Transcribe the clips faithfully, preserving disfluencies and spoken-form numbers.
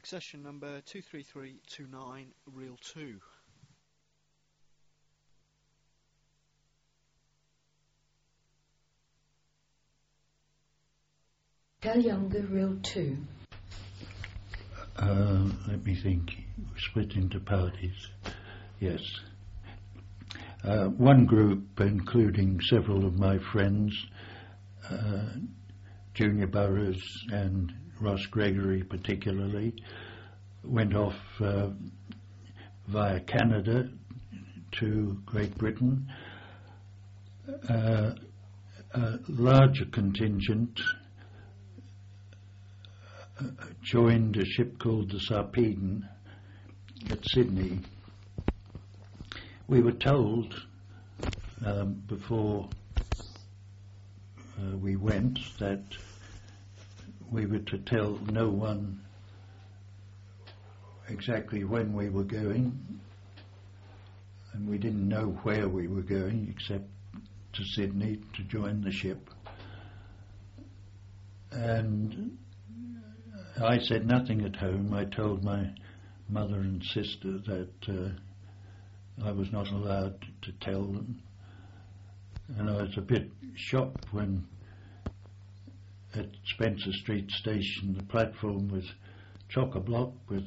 Succession number two three three two nine, reel two. Tell Younger, reel two. Uh, let me think. Split into parties. Yes. Uh, one group, including several of my friends, uh, Junior Burrows and Ross Gregory particularly, went off uh, via Canada to Great Britain. Uh, a larger contingent uh, joined a ship called the Sarpedon at Sydney. We were told um, before uh, we went that we were to tell no one exactly when we were going, and we didn't know where we were going except to Sydney to join the ship. And I said nothing at home. I told my mother and sister that uh, I was not allowed to tell them, and I was a bit shocked when at Spencer Street Station the platform was chock-a-block with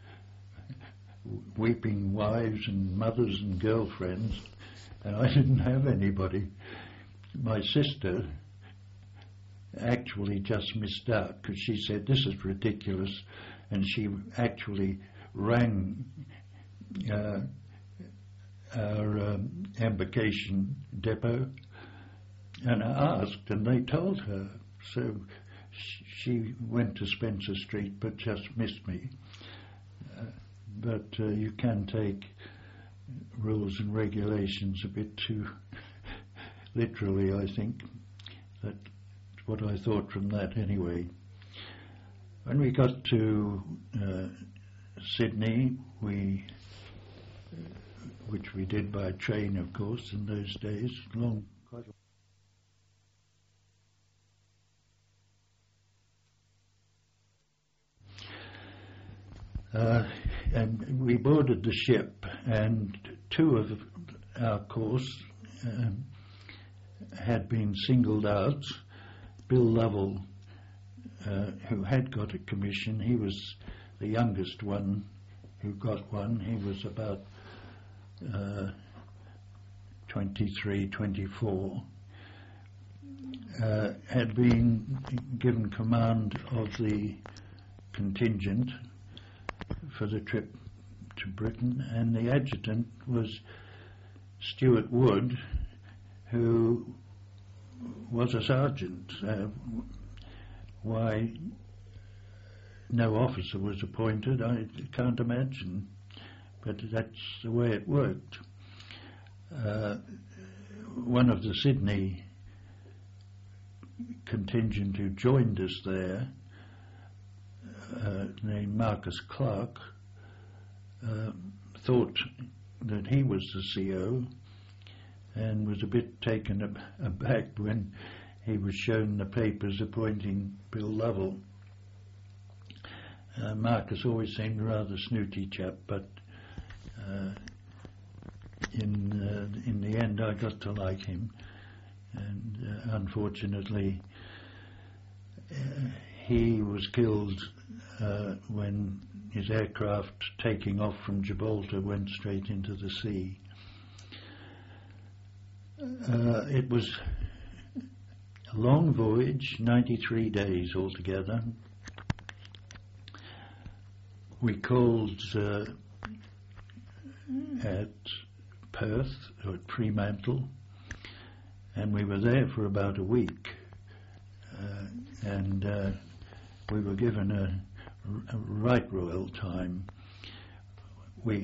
weeping wives and mothers and girlfriends, and I didn't have anybody. My sister actually just missed out because she said this is ridiculous, and she actually rang uh, our um, embarkation depot and asked, and they told her. So sh- she went to Spencer Street but just missed me. Uh, but uh, you can take rules and regulations a bit too literally, I think. That's what I thought from that anyway. When we got to uh, Sydney, we, which we did by train, of course, in those days, long, quite a Uh, and we boarded the ship, and two of our course um, had been singled out. Bill Lovell, uh, who had got a commission, he was the youngest one who got one. He was about uh, twenty-three, twenty-four, uh, had been given command of the contingent for the trip to Britain, and the adjutant was Stuart Wood, who was a sergeant. Uh, why no officer was appointed, I can't imagine, but that's the way it worked. Uh, one of the Sydney contingent who joined us there, Uh, named Marcus Clark, uh, thought that he was the C O and was a bit taken ab- aback when he was shown the papers appointing Bill Lovell. Uh, Marcus always seemed a rather snooty chap, but uh, in uh, in the end I got to like him, and uh, unfortunately uh, he was killed Uh, when his aircraft taking off from Gibraltar went straight into the sea. Uh, it was a long voyage, ninety-three days altogether. We called uh, at Perth, or at Fremantle, and we were there for about a week. Uh, and uh, we were given a a right royal time. We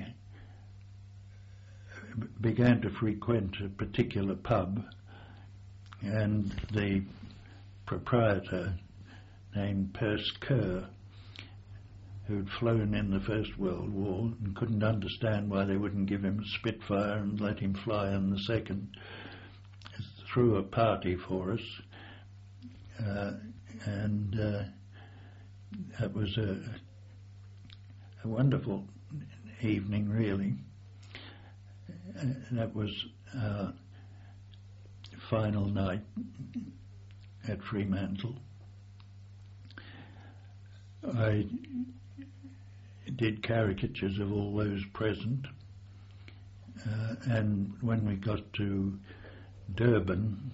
began to frequent a particular pub, and the proprietor, named Perce Kerr, who'd flown in the First World War and couldn't understand why they wouldn't give him a Spitfire and let him fly in the Second, threw a party for us, uh, and uh, that was a, a wonderful evening, really. Uh, that was our final night at Fremantle. I did caricatures of all those present, uh, and when we got to Durban,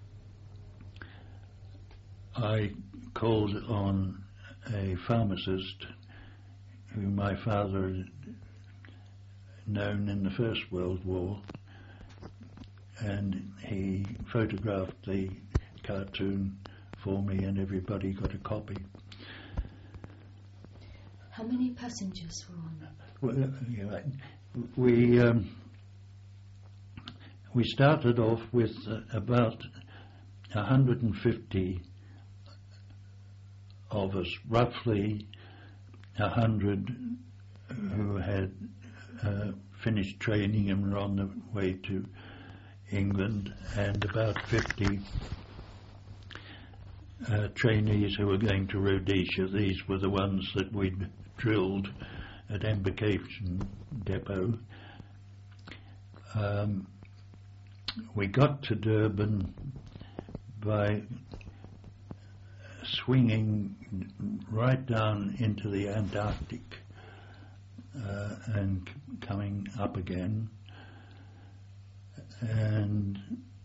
I called on a pharmacist who my father had known in the First World War, and he photographed the cartoon for me, and everybody got a copy. How many passengers were on that? Well, yeah, we um, we started off with uh, about one hundred fifty of us, roughly one hundred who had uh, finished training and were on the way to England, and about fifty uh, trainees who were going to Rhodesia. These were the ones that we'd drilled at Embarkation Depot. Um, we got to Durban by swinging right down into the Antarctic uh, and c- coming up again. And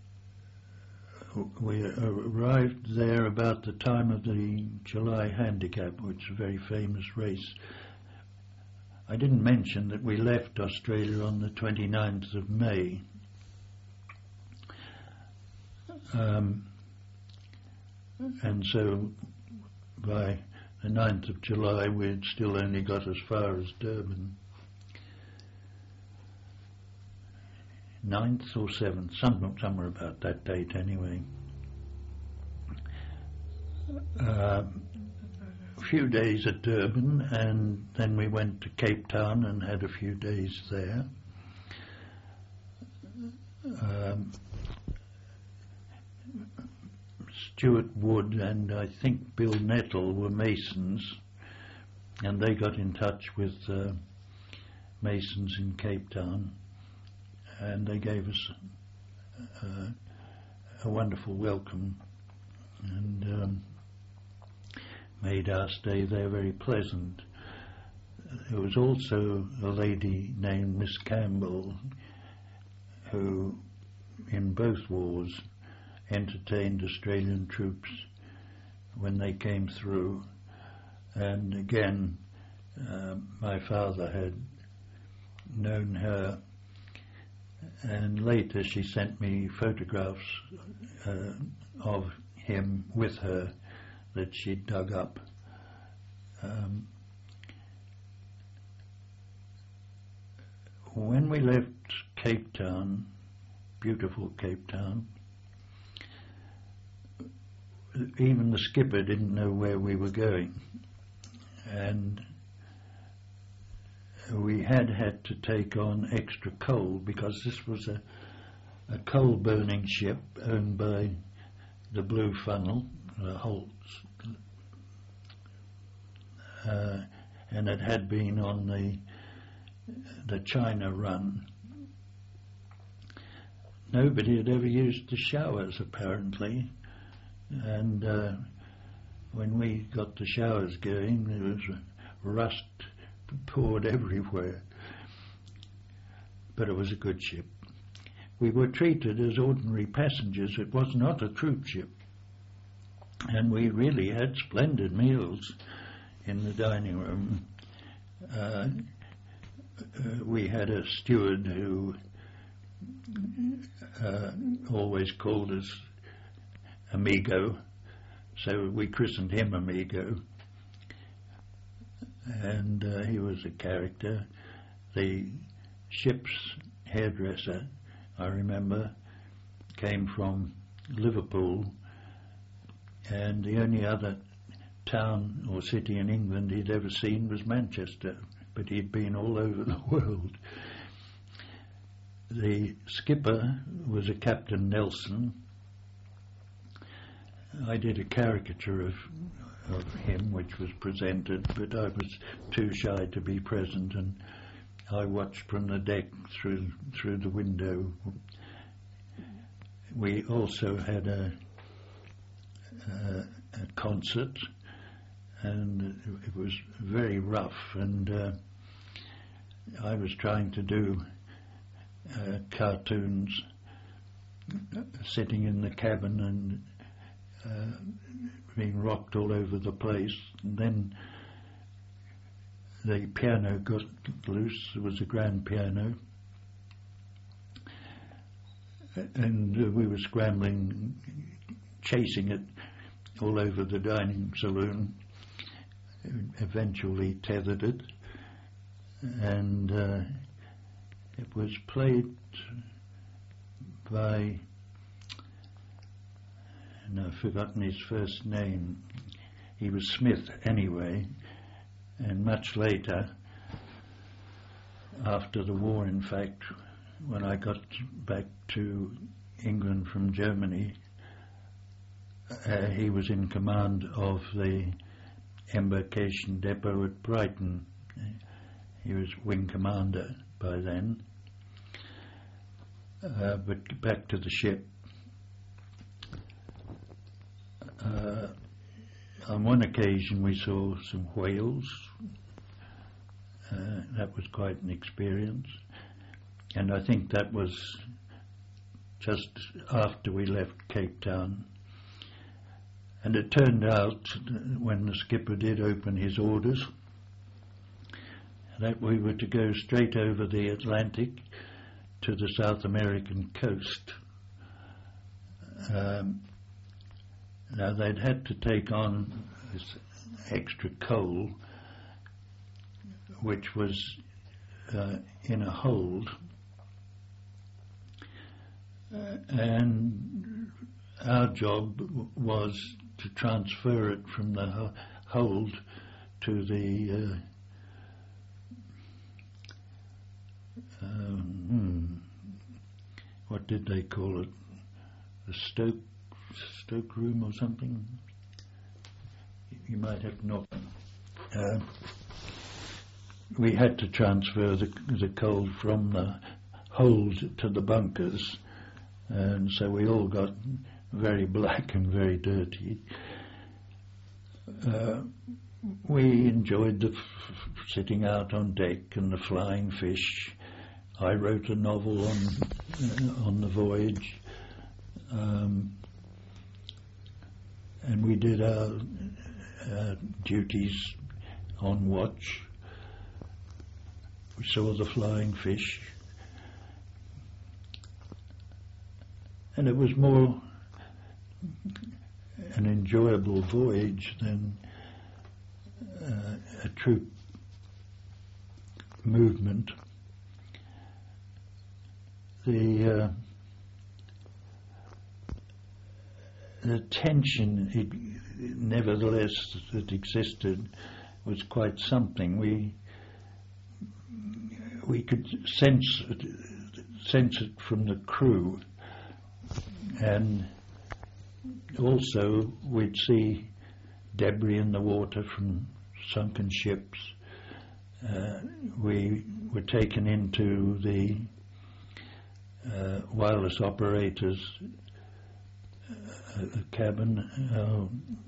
we arrived there about the time of the July Handicap, which is a very famous race. I didn't mention that we left Australia on the twenty-ninth of May. Um, and so by the ninth of July we'd still only got as far as Durban. ninth or seventh, some, somewhere about that date anyway. Uh, a few days at Durban, and then we went to Cape Town and had a few days there. Um, Stuart Wood and I think Bill Nettle were Masons, and they got in touch with uh, Masons in Cape Town, and they gave us uh, a wonderful welcome and um, made our stay there very pleasant. There was also a lady named Miss Campbell who, in both wars, entertained Australian troops when they came through, and again uh, my father had known her, and later she sent me photographs uh, of him with her that she dug up. Um, when we left Cape Town, beautiful Cape Town, even the skipper didn't know where we were going, and we had had to take on extra coal because this was a, a coal burning ship owned by the Blue Funnel, uh, Holtz, uh, and it had been on the the China run. Nobody had ever used the showers apparently, and uh, when we got the showers going there was rust poured everywhere, but it was a good ship. We were treated as ordinary passengers. It was not a troop ship, and we really had splendid meals in the dining room. Uh, uh, we had a steward who uh, always called us Amigo, so we christened him Amigo, and uh, he was a character. The ship's hairdresser, I remember, came from Liverpool, and the only other town or city in England he'd ever seen was Manchester, but he'd been all over the world. The skipper was a Captain Nelson. I did a caricature of of him, which was presented, but I was too shy to be present, and I watched from the deck through through the window. We also had a, a, a concert, and it was very rough, and uh, I was trying to do uh, cartoons sitting in the cabin and uh, being rocked all over the place, and then the piano got loose. There was a grand piano, and uh, we were scrambling, chasing it all over the dining saloon. Eventually tethered it, and uh, it was played by, and I've forgotten his first name. He was Smith anyway, and much later, after the war, in fact, when I got back to England from Germany, uh, he was in command of the embarkation depot at Brighton. He was wing commander by then. Uh, but back to the ship. Uh, on one occasion we saw some whales. Uh, that was quite an experience. And I think that was just after we left Cape Town. And it turned out, when the skipper did open his orders, that we were to go straight over the Atlantic to the South American coast. Um, now they'd had to take on this extra coal, which was uh, in a hold, uh, and our job w- was to transfer it from the ho- hold to the uh, um, hmm, what did they call it? The stoke stoke room or something? You might have not. Uh, we had to transfer the, the coal from the hold to the bunkers, and so we all got very black and very dirty. Uh, we enjoyed the f- sitting out on deck and the flying fish. I wrote a novel on uh, on the voyage, um, and we did our uh, duties on watch. We saw the flying fish, and it was more an enjoyable voyage than uh, a troop movement. The uh, the tension, it, nevertheless, that existed was quite something. We we could sense it, sense it from the crew, and also we'd see debris in the water from sunken ships. Uh, we were taken into the uh, wireless operator's uh, cabin, uh,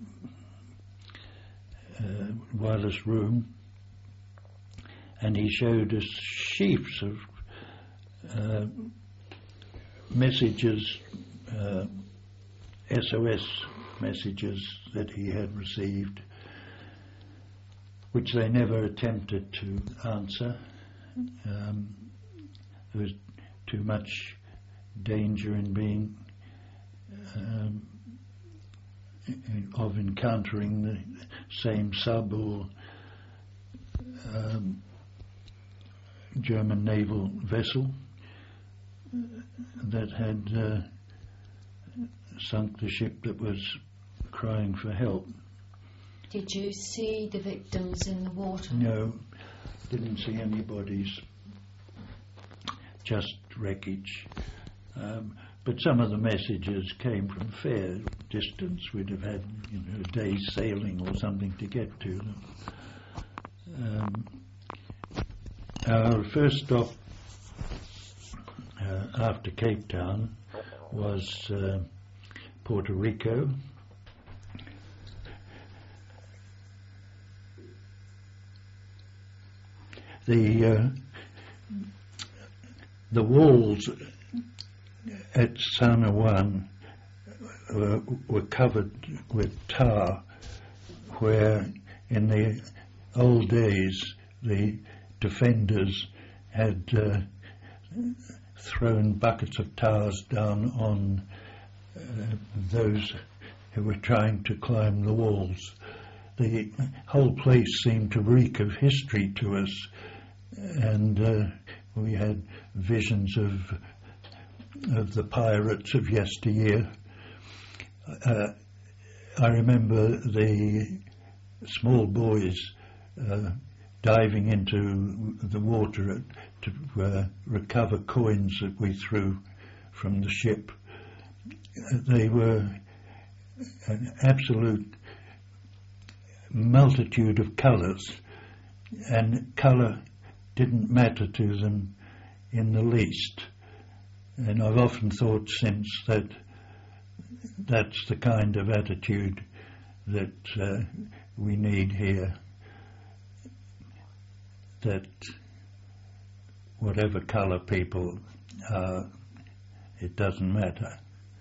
uh, wireless room, and he showed us sheafs of uh, messages, uh, S O S messages that he had received, which they never attempted to answer. Um, there was too much danger in being um, of encountering the same sub or um, German naval vessel that had uh, sunk the ship that was crying for help. Did you see the victims in the water? No, didn't see any bodies, just wreckage. Um, but some of the messages came from fair distance. We'd have had, you know, a day's sailing or something to get to them. Um, our first stop uh, after Cape Town was uh, Puerto Rico. The uh, the walls at San Juan uh, were covered with tar, where in the old days the defenders had uh, thrown buckets of tars down on uh, those who were trying to climb the walls. The whole place seemed to reek of history to us, and uh, we had visions of of the pirates of yesteryear. Uh, I remember the small boys uh, diving into the water to uh, recover coins that we threw from the ship. They were an absolute multitude of colours, and colour didn't matter to them in the least. And I've often thought since that that's the kind of attitude that uh, we need here, that whatever colour people are, it doesn't matter.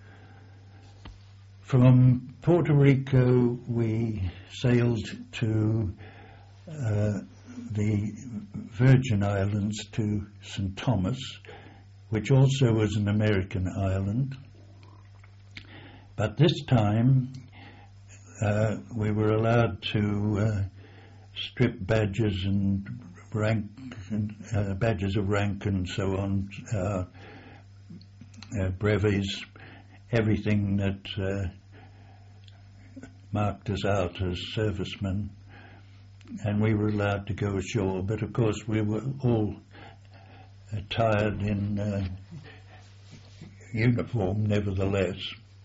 From Puerto Rico we sailed to uh, the Virgin Islands, to Saint Thomas, which also was an American island. But this time uh, we were allowed to uh, strip badges and rank, uh, badges of rank and so on, uh, uh, brevies, everything that uh, marked us out as servicemen, and we were allowed to go ashore. But of course we were all attired in uh, uniform nevertheless,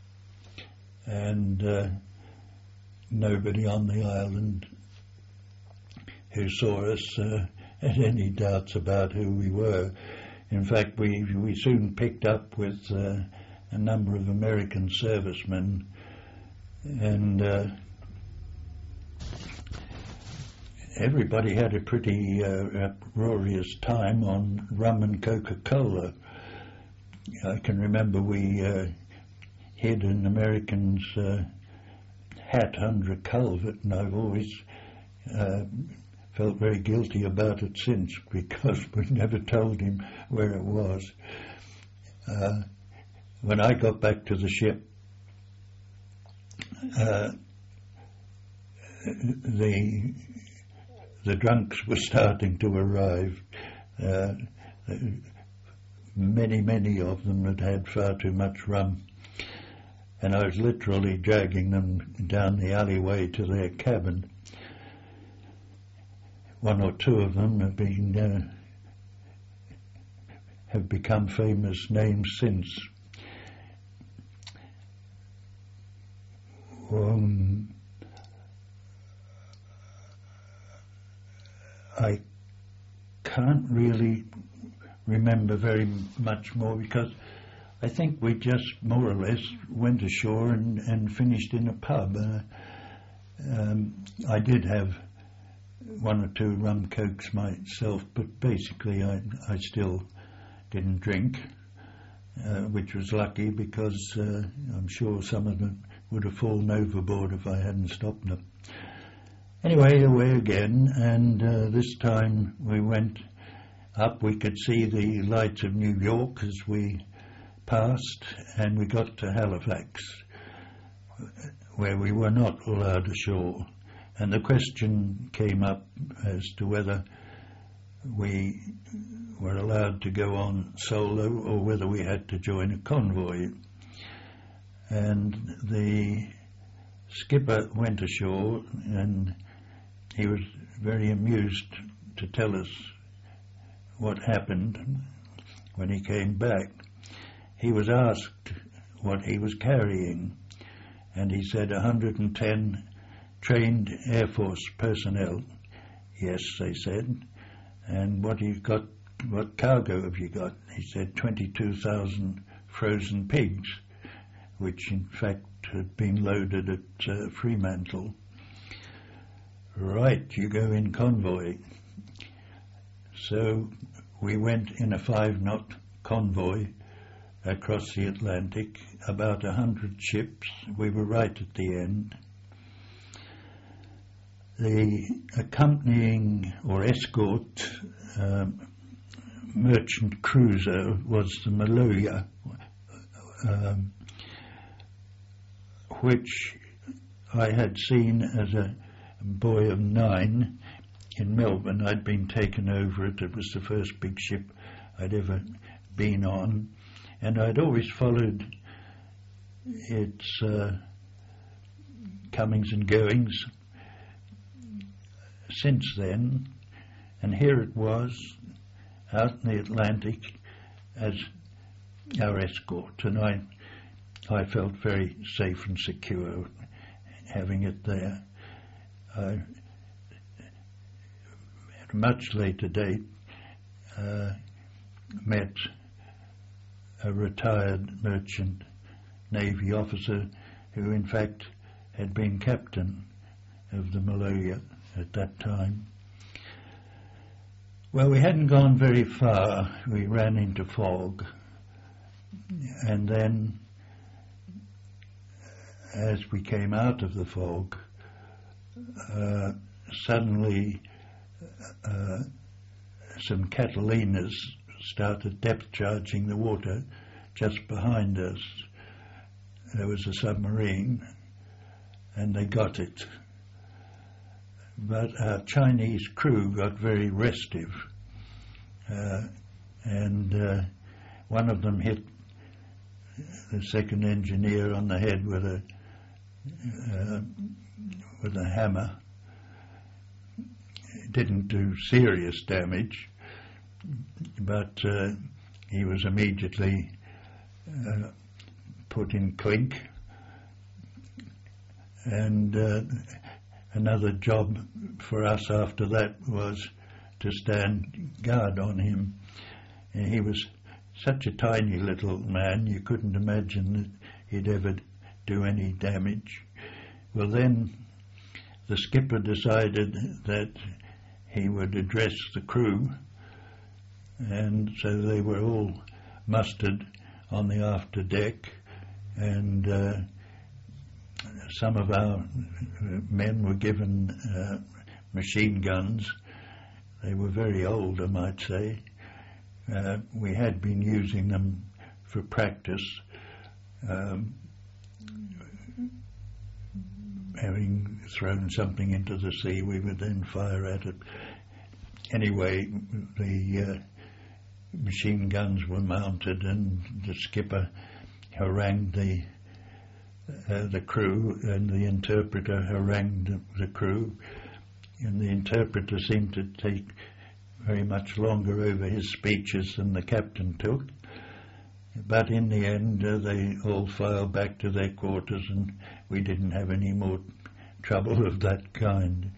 and uh, nobody on the island who saw us uh, had any doubts about who we were. In fact, we we soon picked up with uh, a number of American servicemen, and uh, everybody had a pretty uh, uproarious time on rum and Coca-Cola. I can remember we uh, hid an American's uh, hat under a culvert, and I've always uh, felt very guilty about it since, because we never told him where it was. Uh, when I got back to the ship, uh, the the drunks were starting to arrive. Uh, many, many of them had had far too much rum, and I was literally dragging them down the alleyway to their cabin. One or two of them have been uh, have become famous names since. Um, I can't really remember very much more, because I think we just more or less went ashore and, and finished in a pub. Uh, um, I did have one or two rum cokes myself, but basically I, I still didn't drink, uh, which was lucky, because uh, I'm sure some of them would have fallen overboard if I hadn't stopped them. Anyway, away again, and uh, this time we went up. We could see the lights of New York as we passed, and we got to Halifax, where we were not allowed ashore. And the question came up as to whether we were allowed to go on solo or whether we had to join a convoy. And the skipper went ashore, and he was very amused to tell us what happened when he came back. he was asked what he was carrying, and he said one hundred ten trained Air Force personnel. Yes, they said. And what you got? What cargo have you got? He said twenty-two thousand frozen pigs, which in fact had been loaded at uh, Fremantle. Right, you go in convoy. So we went in a five-knot convoy across the Atlantic, about a hundred ships. We were right at the end. The accompanying or escort um, merchant cruiser was the Maloya, um, which I had seen as a boy of nine in Melbourne. I'd been taken over it. It was the first big ship I'd ever been on, and I'd always followed its uh, comings and goings since then, and here it was out in the Atlantic as our escort, and I I felt very safe and secure having it there. I, at a much later date, uh, met a retired merchant Navy officer who in fact had been captain of the Maloya at that time. Well, we hadn't gone very far. We ran into fog, and then as we came out of the fog, uh, suddenly uh, some Catalinas started depth charging the water just behind us. There was a submarine, and they got it. But our Chinese crew got very restive, uh, and uh, one of them hit the second engineer on the head with a uh, with a hammer. It didn't do serious damage, but uh, he was immediately uh, put in clink, and uh, another job for us after that was to stand guard on him. And he was such a tiny little man, you couldn't imagine that he'd ever do any damage. Well, then the skipper decided that he would address the crew, and so they were all mustered on the after deck, and uh, some of our men were given uh, machine guns. They were very old, I might say. Uh, we had been using them for practice, um, having thrown something into the sea, we would then fire at it. Anyway, the uh, machine guns were mounted, and the skipper harangued the uh, the crew, and the interpreter harangued the, the crew, and the interpreter seemed to take very much longer over his speeches than the captain took. But in the end, uh, they all filed back to their quarters, and we didn't have any more trouble of that kind.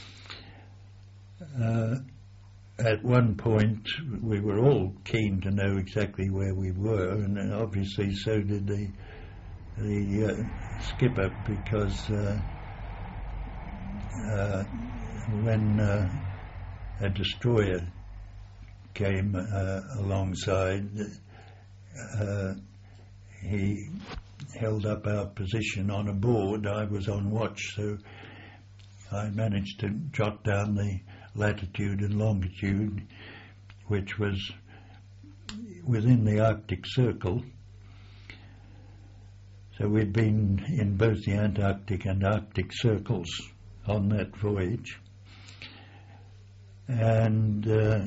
Uh, at one point, we were all keen to know exactly where we were, and obviously so did the the uh, skipper, because uh, uh, when uh, a destroyer came uh, alongside, uh, he held up our position on a board. I was on watch, so I managed to jot down the latitude and longitude, which was within the Arctic Circle. So we'd been in both the Antarctic and Arctic circles on that voyage. And uh,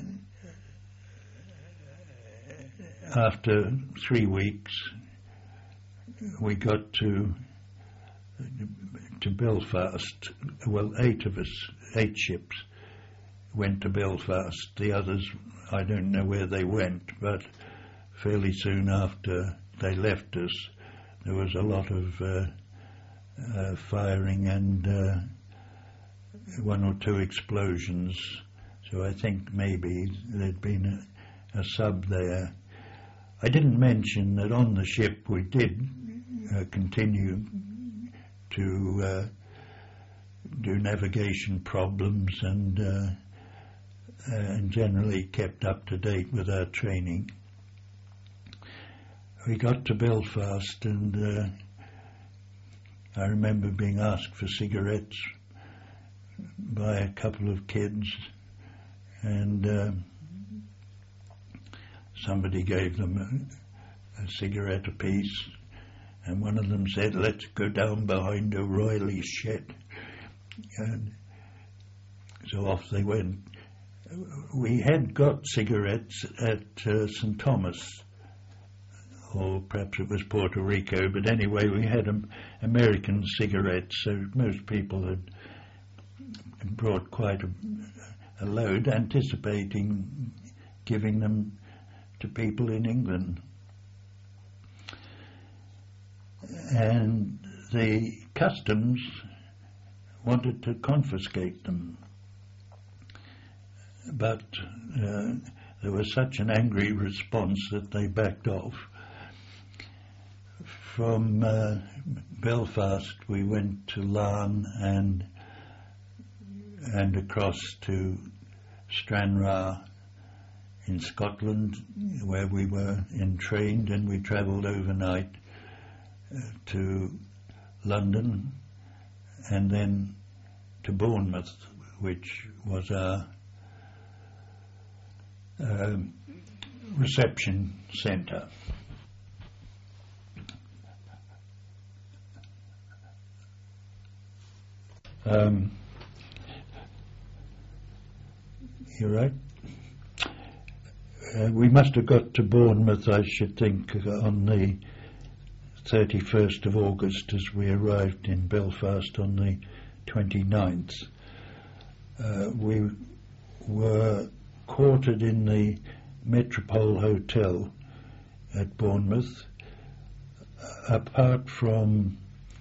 after three weeks, we got to to Belfast. Well, eight of us, eight ships, went to Belfast. The others, I don't know where they went, but fairly soon after they left us, there was a lot of uh, uh, firing and uh, one or two explosions. So I think maybe there'd been a, a sub there. I didn't mention that on the ship we did uh, continue to uh, do navigation problems and uh, and generally kept up to date with our training. We got to Belfast and uh, I remember being asked for cigarettes by a couple of kids, and uh, somebody gave them a, a cigarette apiece, and one of them said, "Let's go down behind O'Reilly's shed." And so off they went. We had got cigarettes at uh, Saint Thomas, or perhaps it was Puerto Rico, but anyway, we had um, American cigarettes, so most people had brought quite a, a load, anticipating giving them to people in England. And the customs wanted to confiscate them, but uh, there was such an angry response that they backed off. From uh, Belfast we went to Larne and and across to Stranraer in Scotland, where we were entrained, and we travelled overnight uh, to London and then to Bournemouth, which was our uh, reception centre. Um, you're right. Uh, we must have got to Bournemouth, I should think, on the thirty-first of August, as we arrived in Belfast on the twenty-ninth. Uh, we were quartered in the Metropole Hotel at Bournemouth. Uh, apart from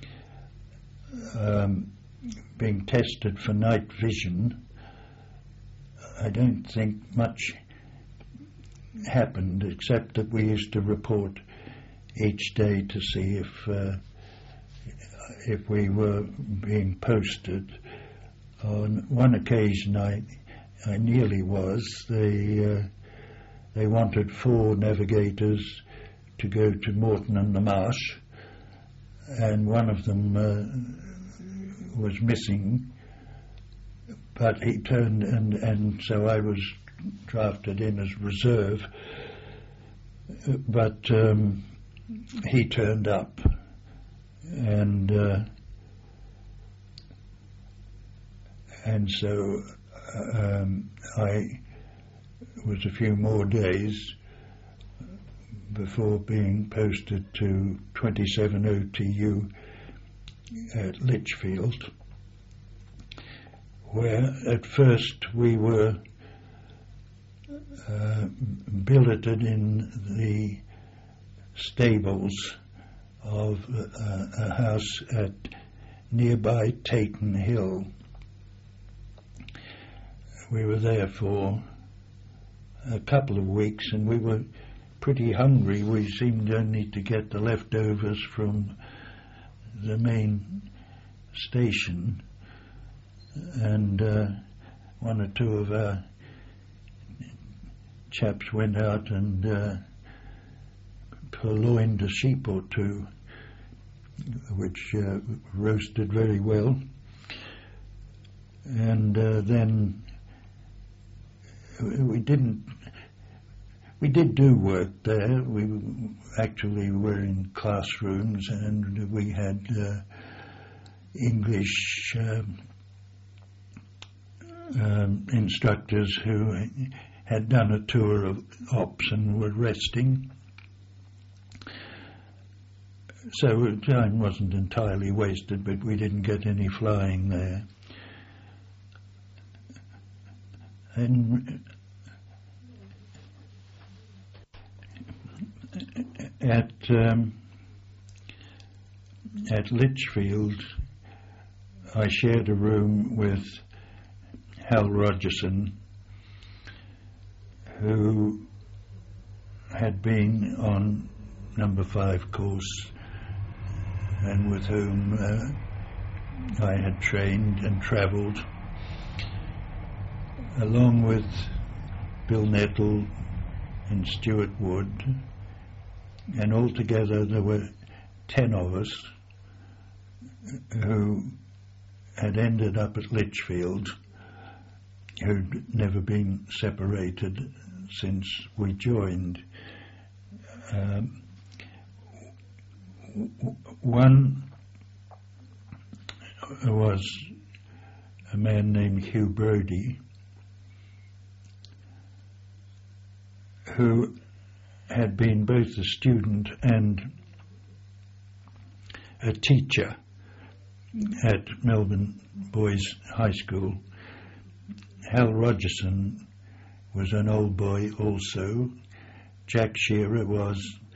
um, being tested for night vision, I don't think much happened, except that we used to report each day to see if uh, if we were being posted. On one occasion I I nearly was. They uh, they wanted four navigators to go to Moreton and the Marsh, and one of them uh, was missing, but he turned, and, and so I was drafted in as reserve, but um, he turned up, and uh, and so um, I was a few more days before being posted to twenty-seven O T U at Lichfield, where at first we were uh, billeted in the stables of uh, a house at nearby Taton Hill. We were there for a couple of weeks, and we were pretty hungry. We seemed only to get the leftovers from the main station, and uh, one or two of our chaps went out and uh, purloined a sheep or two, which uh, roasted very well. And uh, then we didn't we did do work there. We actually were in classrooms, and we had uh, English um, um, instructors who had done a tour of ops and were resting. So time wasn't entirely wasted, but we didn't get any flying there. And at um, at Litchfield, I shared a room with Hal Rogerson, who had been on number five course and with whom uh, I had trained and travelled, along with Bill Nettle and Stuart Wood, and altogether there were ten of us who had ended up at Litchfield, who'd never been separated since we joined. Um, w- one was a man named Hugh Brodie, who had been both a student and a teacher at Melbourne Boys High School. Hal Rogerson was an old boy also. Jack Shearer was